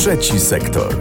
Trzeci sektor.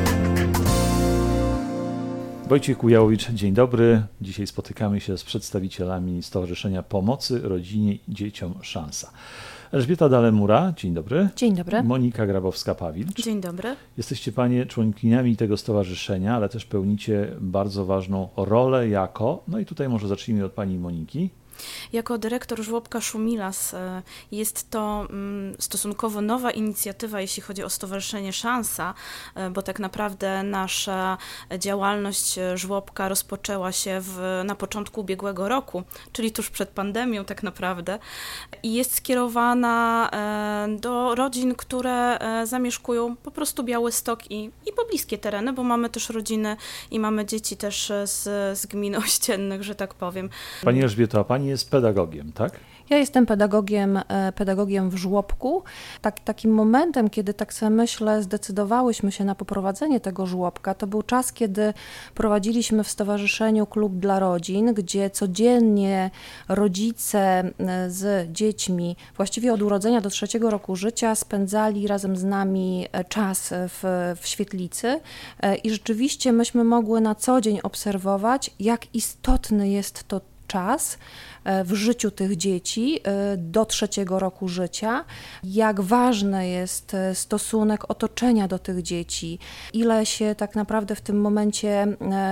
Wojciech Kujałowicz, dzień dobry. Dzisiaj spotykamy się z przedstawicielami Stowarzyszenia Pomocy Rodzinie i Dzieciom Szansa. Elżbieta Dalemura, dzień dobry. Dzień dobry. Monika Grabowska-Pawilcz. Dzień dobry. Jesteście Panie członkiniami tego stowarzyszenia, ale też pełnicie bardzo ważną rolę no i tutaj może zacznijmy od Pani Moniki. Jako dyrektor żłobka Szumilas jest to stosunkowo nowa inicjatywa, jeśli chodzi o Stowarzyszenie Szansa, bo tak naprawdę nasza działalność żłobka rozpoczęła się na początku ubiegłego roku, czyli tuż przed pandemią tak naprawdę, i jest skierowana do rodzin, które zamieszkują po prostu Białystok i pobliskie tereny, bo mamy też rodziny i mamy dzieci też z gmin ościennych, że tak powiem. Pani Elżbieto, a Pani jest pedagogiem, tak? Ja jestem pedagogiem w żłobku. Takim momentem, kiedy tak sobie myślę, zdecydowałyśmy się na poprowadzenie tego żłobka, to był czas, kiedy prowadziliśmy w stowarzyszeniu Klub dla Rodzin, gdzie codziennie rodzice z dziećmi, właściwie od urodzenia do 3 roku życia, spędzali razem z nami czas w świetlicy i rzeczywiście myśmy mogły na co dzień obserwować, jak istotny jest to czas w życiu tych dzieci do 3 roku życia, jak ważny jest stosunek otoczenia do tych dzieci, ile się tak naprawdę w tym momencie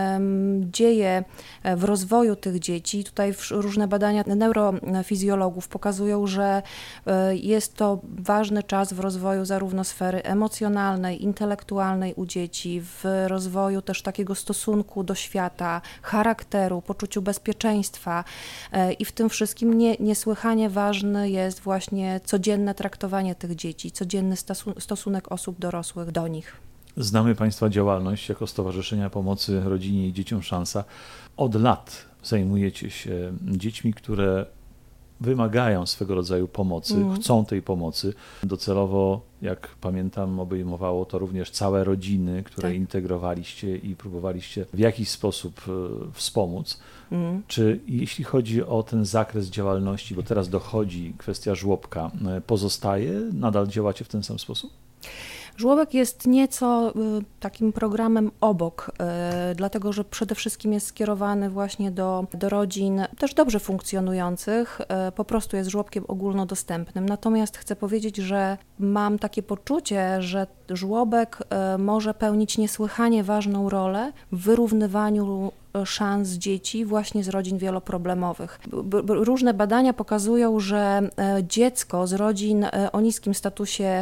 dzieje w rozwoju tych dzieci. Tutaj różne badania neurofizjologów pokazują, że jest to ważny czas w rozwoju zarówno sfery emocjonalnej, intelektualnej u dzieci, w rozwoju też takiego stosunku do świata, charakteru, poczuciu bezpieczeństwa. I w tym wszystkim niesłychanie ważny jest właśnie codzienne traktowanie tych dzieci, codzienny stosunek osób dorosłych do nich. Znamy Państwa działalność jako Stowarzyszenia Pomocy Rodzinie i Dzieciom Szansa. Od lat zajmujecie się dziećmi, które wymagają swego rodzaju pomocy, chcą tej pomocy. Docelowo, jak pamiętam, obejmowało to również całe rodziny, które integrowaliście i próbowaliście w jakiś sposób wspomóc. Czy jeśli chodzi o ten zakres działalności, bo teraz dochodzi kwestia żłobka, pozostaje? Nadal działacie w ten sam sposób? Żłobek jest nieco takim programem obok, dlatego że przede wszystkim jest skierowany właśnie do rodzin też dobrze funkcjonujących, po prostu jest żłobkiem ogólnodostępnym. Natomiast chcę powiedzieć, że mam takie poczucie, że żłobek może pełnić niesłychanie ważną rolę w wyrównywaniu szans dzieci właśnie z rodzin wieloproblemowych. Różne badania pokazują, że dziecko z rodzin o niskim statusie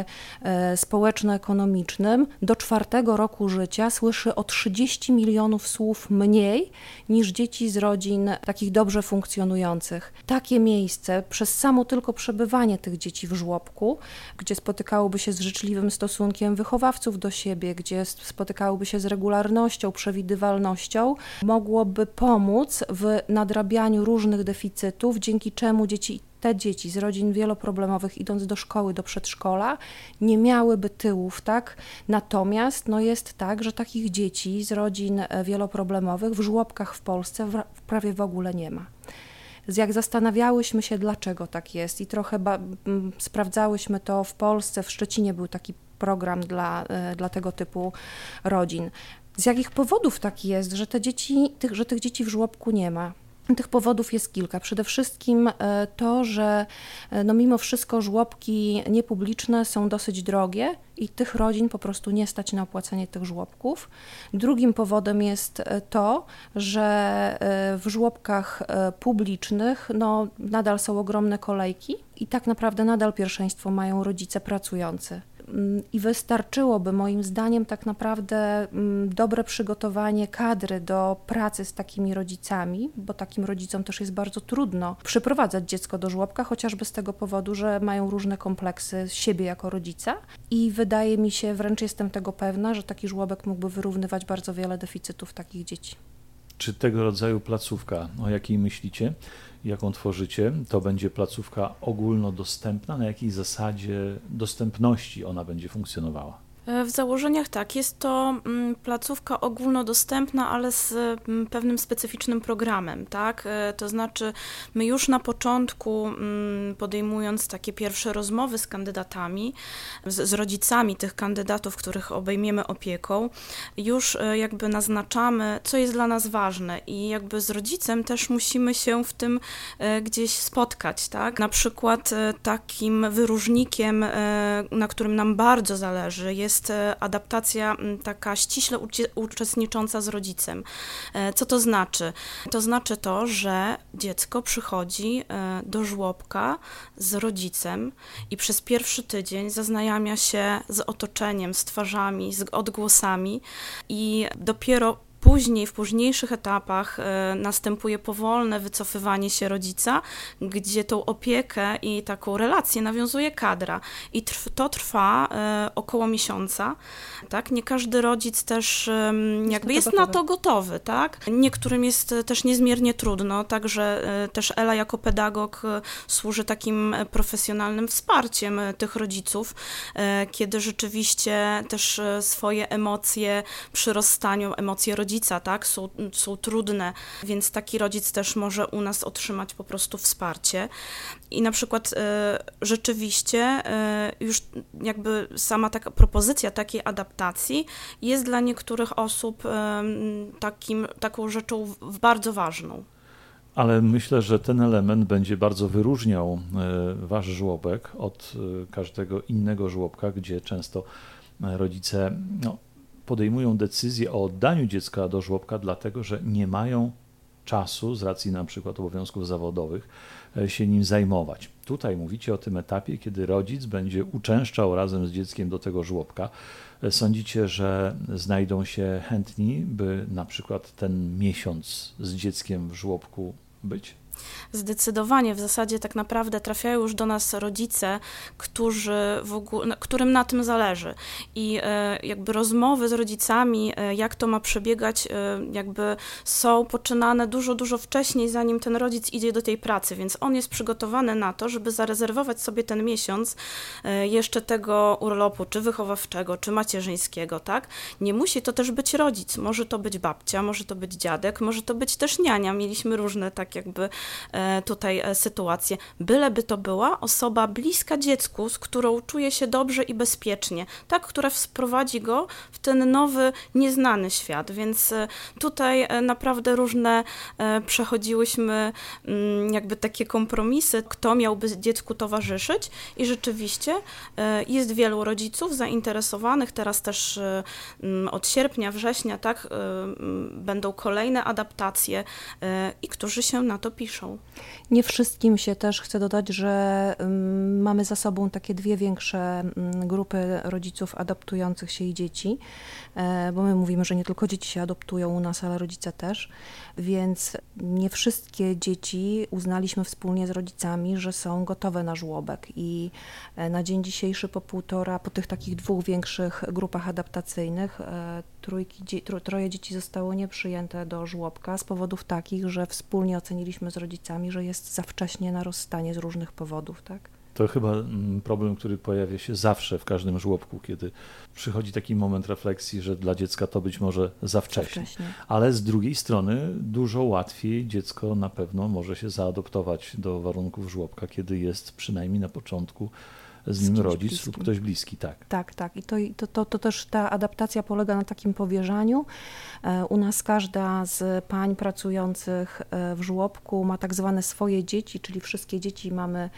społeczno-ekonomicznym do 4 roku życia słyszy o 30 milionów słów mniej niż dzieci z rodzin takich dobrze funkcjonujących. Takie miejsce, przez samo tylko przebywanie tych dzieci w żłobku, gdzie spotykałoby się z życzliwym stosunkiem wychowawców do siebie, gdzie spotykałoby się z regularnością, przewidywalnością, mogłoby pomóc w nadrabianiu różnych deficytów, dzięki czemu te dzieci z rodzin wieloproblemowych, idąc do szkoły, do przedszkola, nie miałyby tyłów, tak? Natomiast jest tak, że takich dzieci z rodzin wieloproblemowych w żłobkach w Polsce prawie w ogóle nie ma. Jak zastanawiałyśmy się, dlaczego tak jest i trochę sprawdzałyśmy to w Polsce, w Szczecinie był taki program dla tego typu rodzin. Z jakich powodów tak jest, że tych dzieci w żłobku nie ma? Tych powodów jest kilka. Przede wszystkim to, że mimo wszystko żłobki niepubliczne są dosyć drogie i tych rodzin po prostu nie stać na opłacenie tych żłobków. Drugim powodem jest to, że w żłobkach publicznych nadal są ogromne kolejki i tak naprawdę nadal pierwszeństwo mają rodzice pracujący. I wystarczyłoby moim zdaniem tak naprawdę dobre przygotowanie kadry do pracy z takimi rodzicami, bo takim rodzicom też jest bardzo trudno przyprowadzać dziecko do żłobka, chociażby z tego powodu, że mają różne kompleksy siebie jako rodzica i wydaje mi się, wręcz jestem tego pewna, że taki żłobek mógłby wyrównywać bardzo wiele deficytów takich dzieci. Czy tego rodzaju placówka, o jakiej myślicie, jaką tworzycie, to będzie placówka ogólnodostępna? Na jakiej zasadzie dostępności ona będzie funkcjonowała? W założeniach tak, jest to placówka ogólnodostępna, ale z pewnym specyficznym programem, tak? To znaczy my już na początku, podejmując takie pierwsze rozmowy z kandydatami, z rodzicami tych kandydatów, których obejmiemy opieką, już jakby naznaczamy, co jest dla nas ważne i jakby z rodzicem też musimy się w tym gdzieś spotkać, tak? Na przykład takim wyróżnikiem, na którym nam bardzo zależy, jest adaptacja taka ściśle uczestnicząca z rodzicem. Co to znaczy? To znaczy to, że dziecko przychodzi do żłobka z rodzicem i przez pierwszy tydzień zaznajamia się z otoczeniem, z twarzami, z odgłosami i dopiero później, w późniejszych etapach następuje powolne wycofywanie się rodzica, gdzie tą opiekę i taką relację nawiązuje kadra. I to trwa około miesiąca. Tak? Nie każdy rodzic też jakby jest na to gotowy. Tak? Niektórym jest też niezmiernie trudno, także też Ela jako pedagog służy takim profesjonalnym wsparciem tych rodziców, kiedy rzeczywiście też swoje emocje przy rozstaniu, emocje rodzica, tak, są trudne, więc taki rodzic też może u nas otrzymać po prostu wsparcie. I na przykład rzeczywiście już jakby sama taka propozycja takiej adaptacji jest dla niektórych osób taką rzeczą bardzo ważną. Ale myślę, że ten element będzie bardzo wyróżniał wasz żłobek od każdego innego żłobka, gdzie często rodzice podejmują decyzję o oddaniu dziecka do żłobka, dlatego że nie mają czasu, z racji na przykład obowiązków zawodowych, się nim zajmować. Tutaj mówicie o tym etapie, kiedy rodzic będzie uczęszczał razem z dzieckiem do tego żłobka. Sądzicie, że znajdą się chętni, by na przykład ten miesiąc z dzieckiem w żłobku być? Zdecydowanie, w zasadzie tak naprawdę trafiają już do nas rodzice, którym na tym zależy i jakby rozmowy z rodzicami, jak to ma przebiegać, jakby są poczynane dużo wcześniej, zanim ten rodzic idzie do tej pracy, więc on jest przygotowany na to, żeby zarezerwować sobie ten miesiąc jeszcze tego urlopu, czy wychowawczego, czy macierzyńskiego, tak? Nie musi to też być rodzic, może to być babcia, może to być dziadek, może to być też niania, mieliśmy różne tak jakby tutaj sytuację, byleby to była osoba bliska dziecku, z którą czuje się dobrze i bezpiecznie, tak, która wprowadzi go w ten nowy, nieznany świat, więc tutaj naprawdę różne przechodziłyśmy jakby takie kompromisy, kto miałby dziecku towarzyszyć i rzeczywiście jest wielu rodziców zainteresowanych, teraz też od sierpnia, września, tak, będą kolejne adaptacje i którzy się na to piszą. Nie wszystkim się też chcę dodać, że mamy za sobą takie dwie większe grupy rodziców adoptujących się i dzieci, bo my mówimy, że nie tylko dzieci się adoptują u nas, ale rodzice też, więc nie wszystkie dzieci uznaliśmy wspólnie z rodzicami, że są gotowe na żłobek i na dzień dzisiejszy po tych takich dwóch większych grupach adaptacyjnych troje dzieci zostało nieprzyjęte do żłobka z powodów takich, że wspólnie oceniliśmy z rodzicami, że jest za wcześnie na rozstanie z różnych powodów, tak? To chyba problem, który pojawia się zawsze w każdym żłobku, kiedy przychodzi taki moment refleksji, że dla dziecka to być może za wcześnie. Ale z drugiej strony dużo łatwiej dziecko na pewno może się zaadoptować do warunków żłobka, kiedy jest przynajmniej na początku z nim rodzic bliskim lub ktoś bliski, tak. Tak. I to też ta adaptacja polega na takim powierzaniu. U nas każda z pań pracujących w żłobku ma tak zwane swoje dzieci, czyli wszystkie dzieci mamy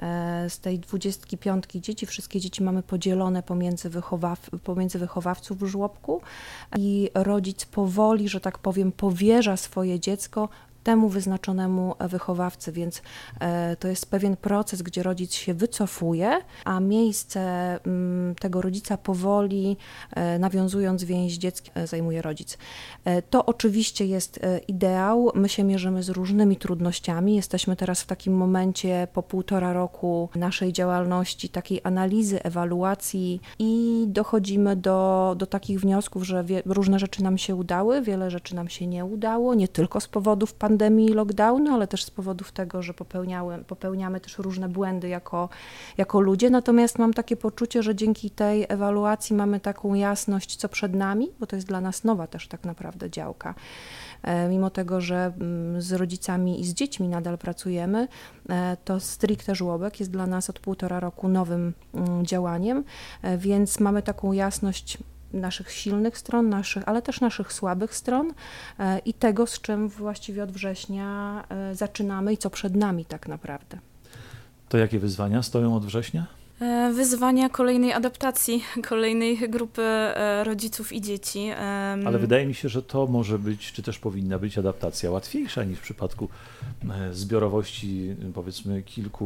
z tej 25 dzieci, wszystkie dzieci mamy podzielone pomiędzy wychowawców w żłobku i rodzic powoli, że tak powiem, powierza swoje dziecko temu wyznaczonemu wychowawcy, więc to jest pewien proces, gdzie rodzic się wycofuje, a miejsce tego rodzica powoli, nawiązując więź z dzieckiem, zajmuje rodzic. To oczywiście jest ideał, my się mierzymy z różnymi trudnościami, jesteśmy teraz w takim momencie po 1,5 roku naszej działalności, takiej analizy, ewaluacji i dochodzimy do takich wniosków, że różne rzeczy nam się udały, wiele rzeczy nam się nie udało, nie tylko z powodów pandemii, pandemii i lockdownu, ale też z powodów tego, że popełniamy też różne błędy jako ludzie. Natomiast mam takie poczucie, że dzięki tej ewaluacji mamy taką jasność, co przed nami, bo to jest dla nas nowa też tak naprawdę działka. Mimo tego, że z rodzicami i z dziećmi nadal pracujemy, to stricte żłobek jest dla nas od 1,5 roku nowym działaniem, więc mamy taką jasność naszych silnych stron, ale też naszych słabych stron i tego, z czym właściwie od września zaczynamy i co przed nami tak naprawdę. To jakie wyzwania stoją od września? Wyzwania kolejnej adaptacji, kolejnej grupy rodziców i dzieci. Ale wydaje mi się, że to może być, czy też powinna być adaptacja łatwiejsza niż w przypadku zbiorowości, powiedzmy,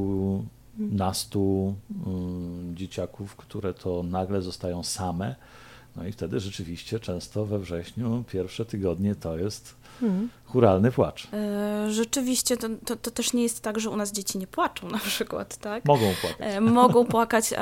kilkunastu dzieciaków, które to nagle zostają same. No i wtedy rzeczywiście często we wrześniu pierwsze tygodnie to jest chóralny płacz. Rzeczywiście to też nie jest tak, że u nas dzieci nie płaczą na przykład, tak? Mogą płakać. Mogą płakać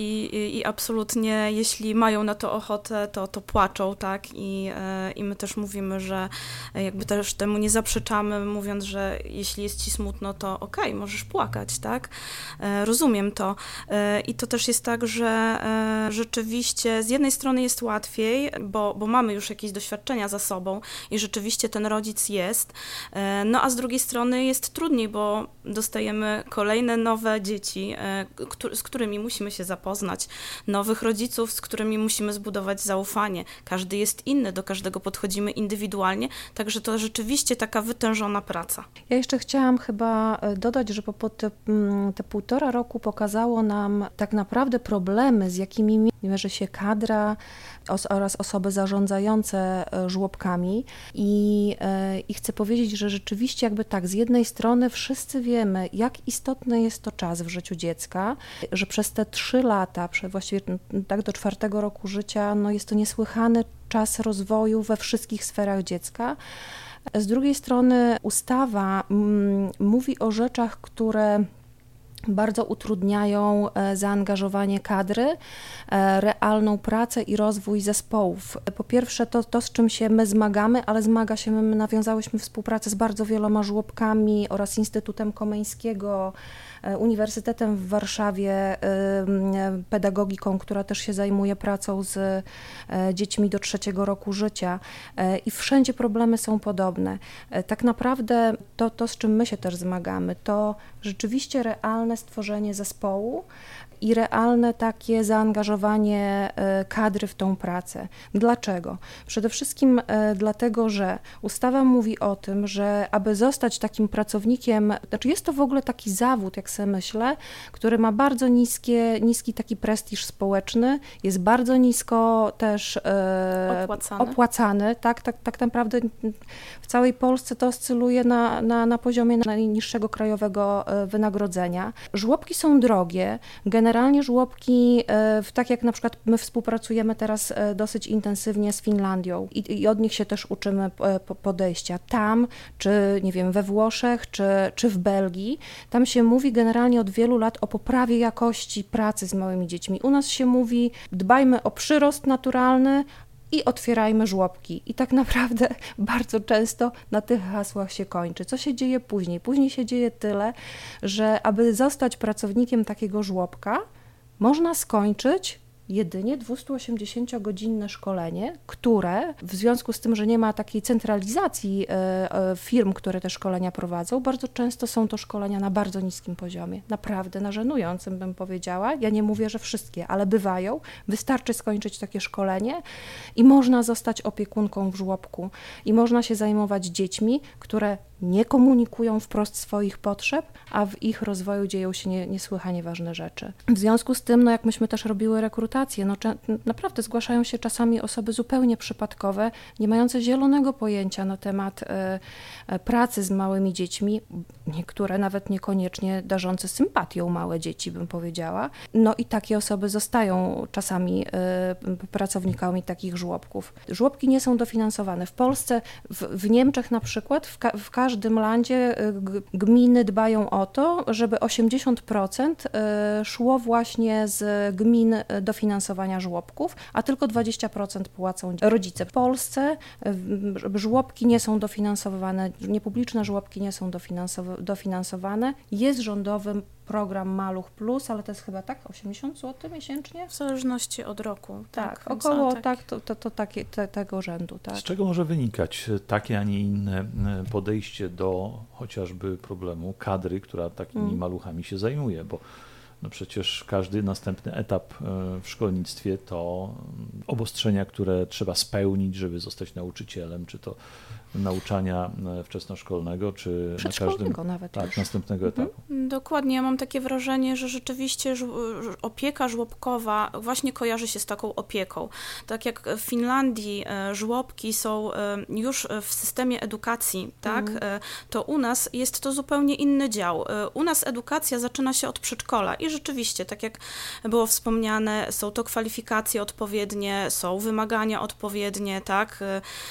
i absolutnie, jeśli mają na to ochotę, to płaczą, tak? I my też mówimy, że jakby też temu nie zaprzeczamy, mówiąc, że jeśli jest ci smutno, to okej, możesz płakać, tak? Rozumiem to. I to też jest tak, że rzeczywiście z jednej strony jest łatwiej, bo mamy już jakieś doświadczenia za sobą i rzeczywiście ten rodzic jest, no a z drugiej strony jest trudniej, bo dostajemy kolejne nowe dzieci, z którymi musimy się zapoznać, nowych rodziców, z którymi musimy zbudować zaufanie. Każdy jest inny, do każdego podchodzimy indywidualnie, także to rzeczywiście taka wytężona praca. Ja jeszcze chciałam chyba dodać, że te 1,5 roku pokazało nam tak naprawdę problemy, z jakimi mierzy się kadra oraz osoby zarządzające żłobkami i chcę powiedzieć, że rzeczywiście jakby tak, z jednej strony wszyscy wiemy, jak istotny jest to czas w życiu dziecka, że przez te 3 lata, właściwie tak do 4 roku życia, no jest to niesłychany czas rozwoju we wszystkich sferach dziecka. Z drugiej strony ustawa mówi o rzeczach, które bardzo utrudniają zaangażowanie kadry, realną pracę i rozwój zespołów. Po pierwsze to, z czym się my zmagamy, ale my nawiązałyśmy współpracę z bardzo wieloma żłobkami oraz Instytutem Komeńskiego, Uniwersytetem w Warszawie, pedagogiką, która też się zajmuje pracą z dziećmi do 3 roku życia i wszędzie problemy są podobne. Tak naprawdę to, z czym my się też zmagamy, to rzeczywiście realne stworzenie zespołu i realne takie zaangażowanie kadry w tą pracę. Dlaczego? Przede wszystkim dlatego, że ustawa mówi o tym, że aby zostać takim pracownikiem, znaczy jest to w ogóle taki zawód, jak sobie myślę, który ma bardzo niski taki prestiż społeczny, jest bardzo nisko też opłacany. Tak naprawdę w całej Polsce to oscyluje na poziomie najniższego krajowego wynagrodzenia. Żłobki są drogie, generalnie żłobki, tak jak na przykład my współpracujemy teraz dosyć intensywnie z Finlandią i od nich się też uczymy podejścia. Tam, czy nie wiem, we Włoszech, czy w Belgii, tam się mówi generalnie od wielu lat o poprawie jakości pracy z małymi dziećmi. U nas się mówi, dbajmy o przyrost naturalny, i otwierajmy żłobki. I tak naprawdę bardzo często na tych hasłach się kończy. Co się dzieje później? Później się dzieje tyle, że aby zostać pracownikiem takiego żłobka, można skończyć jedynie 280-godzinne szkolenie, które w związku z tym, że nie ma takiej centralizacji firm, które te szkolenia prowadzą, bardzo często są to szkolenia na bardzo niskim poziomie, naprawdę na żenującym, bym powiedziała. Ja nie mówię, że wszystkie, ale bywają. Wystarczy skończyć takie szkolenie i można zostać opiekunką w żłobku i można się zajmować dziećmi, które nie komunikują wprost swoich potrzeb, a w ich rozwoju dzieją się niesłychanie ważne rzeczy. W związku z tym, jak myśmy też robiły rekrutację, naprawdę zgłaszają się czasami osoby zupełnie przypadkowe, nie mające zielonego pojęcia na temat pracy z małymi dziećmi, niektóre nawet niekoniecznie darzące sympatią małe dzieci, bym powiedziała. No i takie osoby zostają czasami pracownikami takich żłobków. Żłobki nie są dofinansowane. W Polsce, w Niemczech na przykład, w każdym każdym landzie gminy dbają o to, żeby 80% szło właśnie z gmin dofinansowania żłobków, a tylko 20% płacą rodzice. W Polsce żłobki nie są dofinansowane, niepubliczne żłobki nie są dofinansowane. Jest rządowy program Maluch Plus, ale to jest chyba 80 zł miesięcznie? W zależności od roku. Tak, około tego rzędu. Tak. Z czego może wynikać takie, a nie inne podejście do chociażby problemu kadry, która takimi maluchami się zajmuje, bo no przecież każdy następny etap w szkolnictwie to obostrzenia, które trzeba spełnić, żeby zostać nauczycielem, czy to nauczania wczesnoszkolnego, czy następnego etapu. Dokładnie, ja mam takie wrażenie, że rzeczywiście opieka żłobkowa właśnie kojarzy się z taką opieką. Tak jak w Finlandii żłobki są już w systemie edukacji, tak, to u nas jest to zupełnie inny dział. U nas edukacja zaczyna się od przedszkola i rzeczywiście, tak jak było wspomniane, są to kwalifikacje odpowiednie, są wymagania odpowiednie, tak,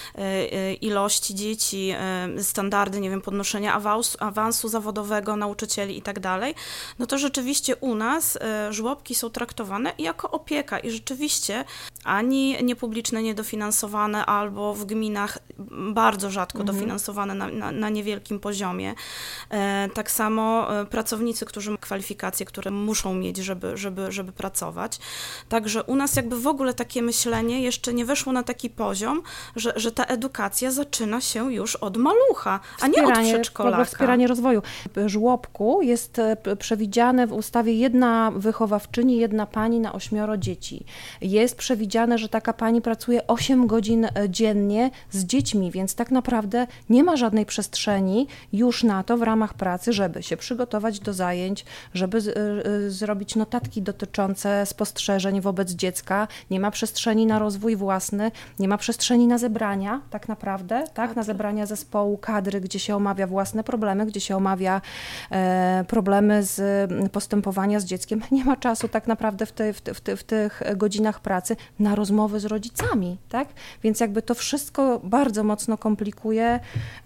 ilości dzieci, standardy, nie wiem, podnoszenia awansu zawodowego nauczycieli i tak dalej, no to rzeczywiście u nas żłobki są traktowane jako opieka i rzeczywiście ani niepubliczne, niedofinansowane, albo w gminach bardzo rzadko dofinansowane na niewielkim poziomie. Tak samo pracownicy, którzy mają kwalifikacje, które muszą mieć, żeby pracować. Także u nas jakby w ogóle takie myślenie jeszcze nie weszło na taki poziom, że ta edukacja zaczyna się już od malucha, a nie od przedszkolaka. Wspieranie rozwoju. W żłobku jest przewidziane w ustawie 1 wychowawczyni, 1 pani na 8 dzieci. Jest przewidziane, że taka pani pracuje 8 godzin dziennie z dziećmi, więc tak naprawdę nie ma żadnej przestrzeni już na to w ramach pracy, żeby się przygotować do zajęć, żeby zrobić notatki dotyczące spostrzeżeń wobec dziecka. Nie ma przestrzeni na rozwój własny, nie ma przestrzeni na zebrania tak naprawdę, tak? Na zebrania zespołu kadry, gdzie się omawia własne problemy, gdzie się omawia problemy z postępowania z dzieckiem. Nie ma czasu tak naprawdę w tych godzinach pracy na rozmowy z rodzicami, tak? Więc jakby to wszystko bardzo mocno komplikuje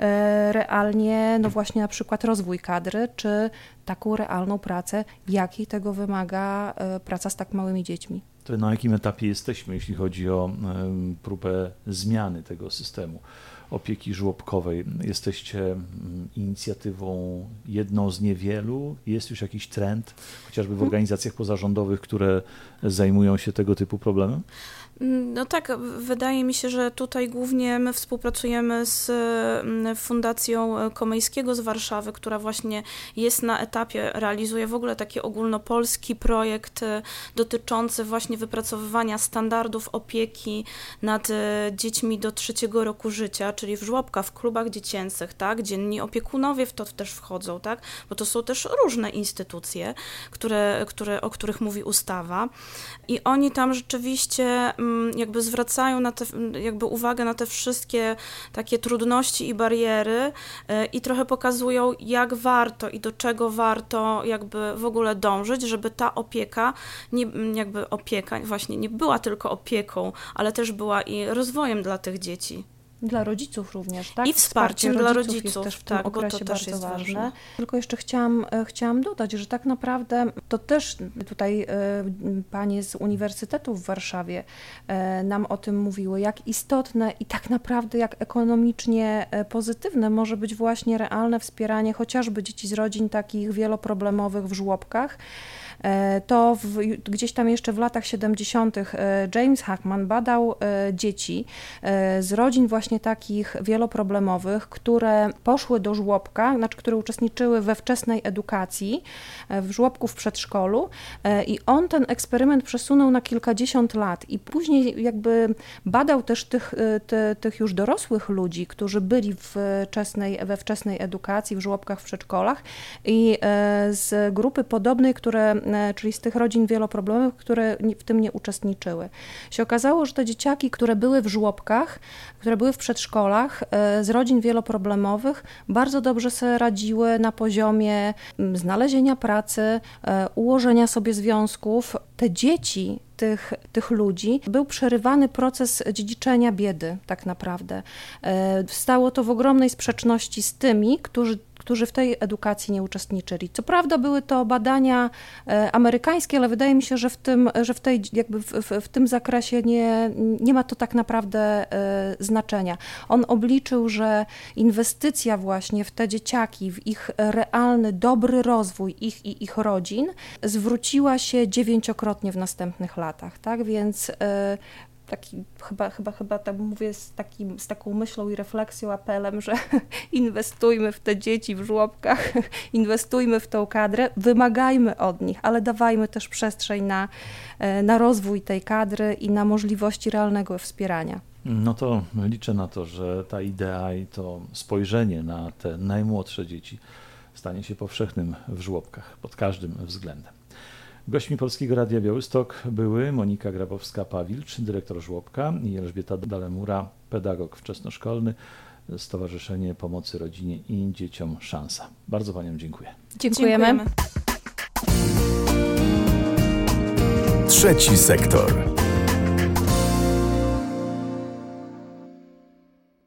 realnie, no właśnie na przykład rozwój kadry, czy taką realną pracę, jakiej tego wymaga praca z tak małymi dziećmi. To na jakim etapie jesteśmy, jeśli chodzi o próbę zmiany tego systemu opieki żłobkowej? Jesteście inicjatywą jedną z niewielu? Jest już jakiś trend, chociażby w organizacjach pozarządowych, które zajmują się tego typu problemem? No tak, wydaje mi się, że tutaj głównie my współpracujemy z Fundacją Komejskiego z Warszawy, która właśnie jest na etapie, realizuje w ogóle taki ogólnopolski projekt dotyczący właśnie wypracowywania standardów opieki nad dziećmi do 3 roku życia, czyli w żłobkach, w klubach dziecięcych, tak, dzienni opiekunowie w to też wchodzą, tak, bo to są też różne instytucje, o których mówi ustawa i oni tam rzeczywiście jakby zwracają jakby uwagę na te wszystkie takie trudności i bariery i trochę pokazują, jak warto i do czego warto jakby w ogóle dążyć, żeby ta opieka, właśnie nie była tylko opieką, ale też była i rozwojem dla tych dzieci. Dla rodziców również, tak? I wsparciem dla rodziców jest też w tym okresie bo to też bardzo jest ważne. Tylko jeszcze chciałam dodać, że tak naprawdę to też tutaj panie z Uniwersytetu w Warszawie nam o tym mówiły, jak istotne i tak naprawdę jak ekonomicznie pozytywne może być właśnie realne wspieranie chociażby dzieci z rodzin takich wieloproblemowych w żłobkach. To gdzieś tam jeszcze w latach 70. James Hackman badał dzieci z rodzin właśnie takich wieloproblemowych, które poszły do żłobka, znaczy które uczestniczyły we wczesnej edukacji, w żłobku w przedszkolu i on ten eksperyment przesunął na kilkadziesiąt lat i później jakby badał też tych już dorosłych ludzi, którzy byli we wczesnej edukacji, w żłobkach, w przedszkolach i z grupy podobnej, które czyli z tych rodzin wieloproblemowych, które w tym nie uczestniczyły. Się okazało, że te dzieciaki, które były w żłobkach, które były w przedszkolach z rodzin wieloproblemowych, bardzo dobrze sobie radziły na poziomie znalezienia pracy, ułożenia sobie związków. Te dzieci tych ludzi był przerywany proces dziedziczenia biedy tak naprawdę. Stało to w ogromnej sprzeczności z tymi, którzy w tej edukacji nie uczestniczyli. Co prawda były to badania amerykańskie, ale wydaje mi się, że w tym zakresie nie ma to tak naprawdę znaczenia. On obliczył, że inwestycja właśnie w te dzieciaki, w ich realny, dobry rozwój ich rodzin zwróciła się 9-krotnie w następnych latach, tak? Więc chyba tak mówię z taką myślą i refleksją, apelem, że inwestujmy w te dzieci w żłobkach, inwestujmy w tą kadrę, wymagajmy od nich, ale dawajmy też przestrzeń na rozwój tej kadry i na możliwości realnego wspierania. No to liczę na to, że ta idea i to spojrzenie na te najmłodsze dzieci stanie się powszechnym w żłobkach pod każdym względem. Gośćmi Polskiego Radia Białystok były Monika Grabowska-Pawilcz, dyrektor żłobka, i Elżbieta Dalemura, pedagog wczesnoszkolny, Stowarzyszenie Pomocy Rodzinie i Dzieciom Szansa. Bardzo Paniom dziękuję. Dziękujemy. Trzeci sektor.